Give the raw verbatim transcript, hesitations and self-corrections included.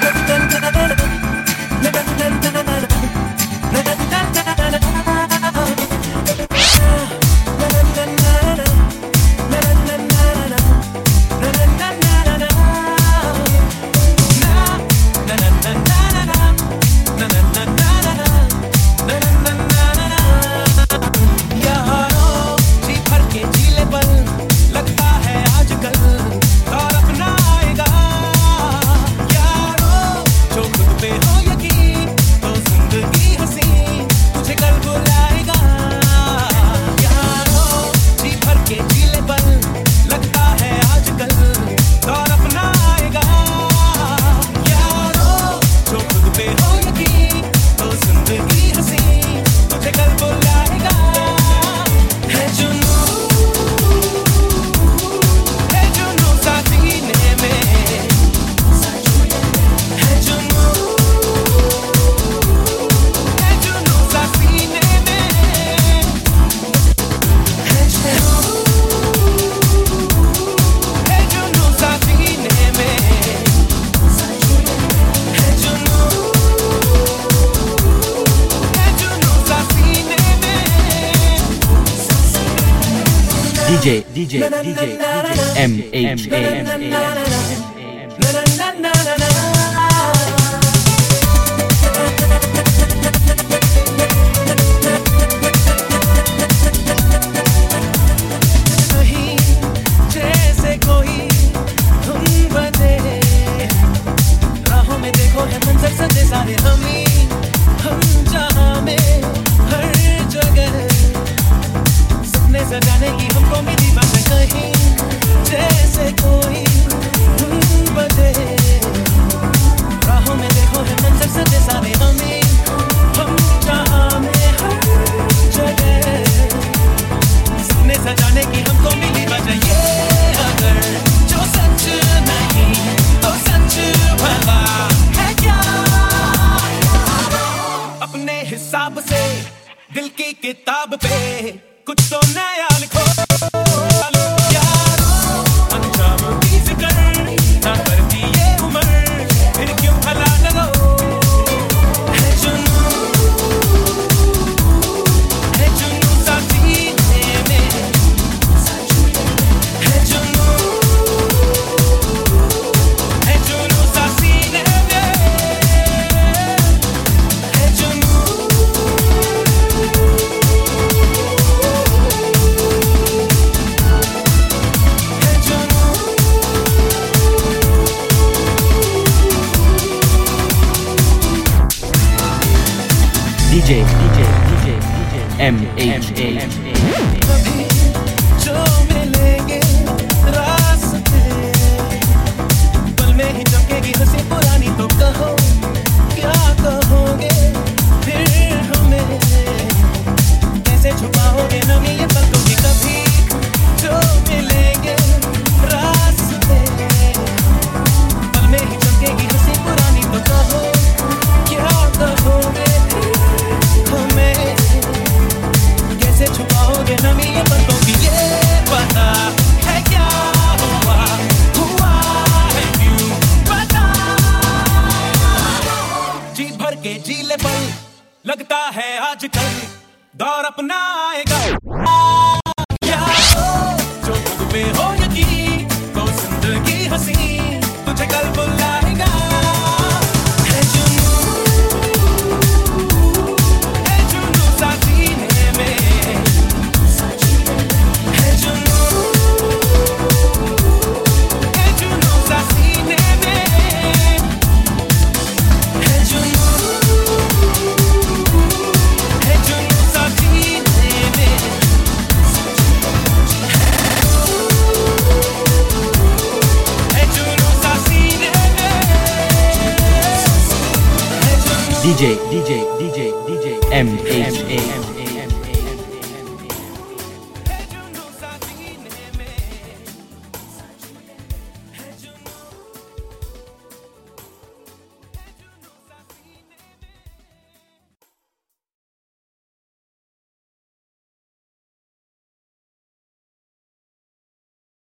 D J, D J, D J, M H A. सजाने की हमको मिली बातें कहीं जैसे कोई धुन बजे राहों में देखो है मंजर सजे सारे हमें हम जहाँ में हर जगह सपने सजाने की हमको मिली बातें ये अगर जो सच नहीं तो सच भला है क्या अपने हिसाब से दिल की किताब पे कुछ तो नया लिखो यारो अंजाम की फिक्र ना करती ये उम्र फिर क्यों भला लगो है जुनून है जुनून सा सीने में है जुनून है जुनून सा सीने में है जुनून D J, D J, D J, D J, M H A. कभी जो मिलेंगे रास्ते पल में ही चमकेगी हंसी पुरानी तो कहो क्या कहोगे फिर हमें कैसे छुपाओगे नमी ये पलकों की कभी जो मिलेंगे रास्ते पल में ही चमकेगी हंसी पुरानी तो कहो क्या कहोगे कैसे छुपाओगे नमी ये पलकों की ये पता है क्या हुआ हुआ है क्यों पता जी भर के जी ले पल लगता है आजकल दौर अपना आएगा क्या जो खुद पे हो यकीन तो जिंदगी हंसी तुझे कल बुलाएगा D J, D J, D J, D J, M H A.